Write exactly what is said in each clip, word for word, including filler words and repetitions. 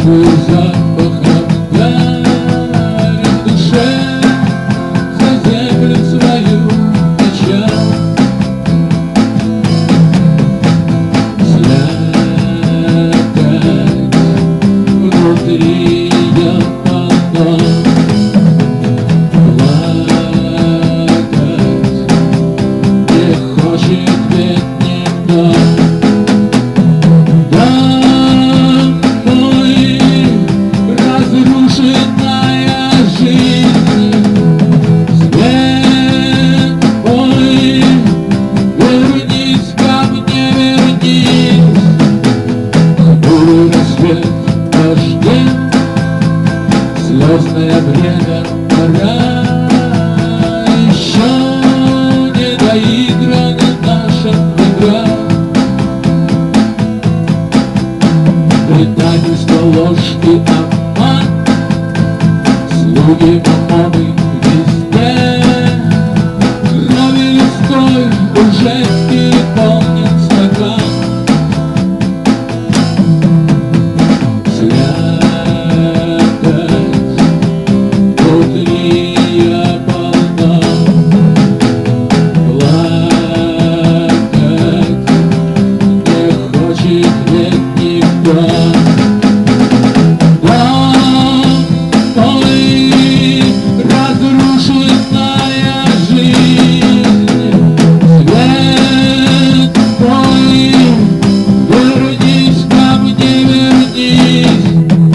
свежий запах обдарит в душе, за землю свою печаль. Слякоть внутри я полна, плакать не хочет ведь никто. Разрушенная жизнь, свет мой, вернись ко мне, вернись. Хмурый рассвет дождем, слезное время, пора. Еще не доиграна наша игра. Предательство, ложь и обман, слуги помоны везде. Крови людской уже переполнен стакан. Слякоть внутри я полна, плакать не хочет ведь никто. Разрушенная жизнь, свет мой, вернись ко мне, вернись.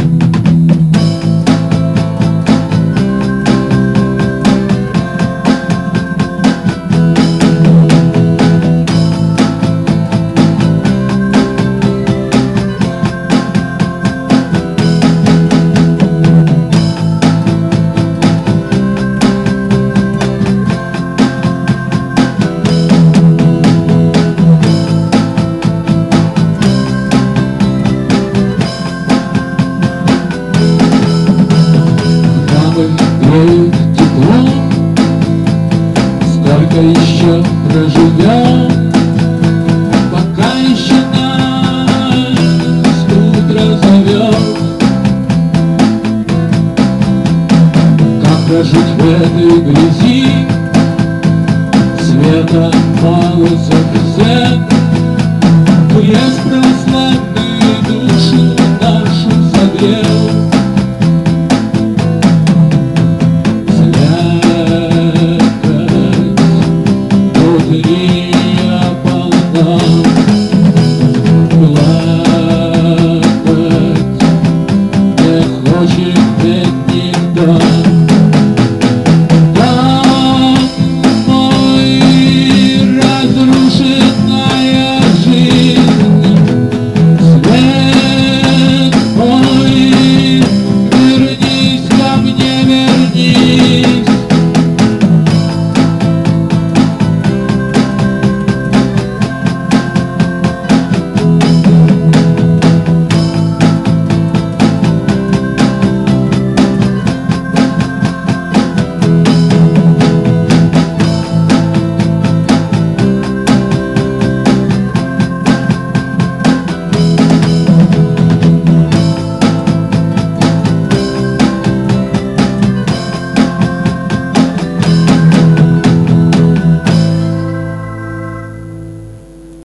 Греет тепло, сколько еще проживем, пока еще нас утро зовет. Как прожить в этой грязи, света мало совсем. Крест православный душу нашу согрел. Внутри я полна, плакать не хочет